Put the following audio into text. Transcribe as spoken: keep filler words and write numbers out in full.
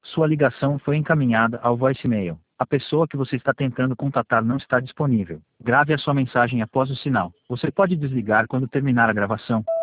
Sua ligação foi encaminhada ao voicemail. A pessoa que você está tentando contatar não está disponível. Grave a sua mensagem após o sinal. Você pode desligar quando terminar a gravação.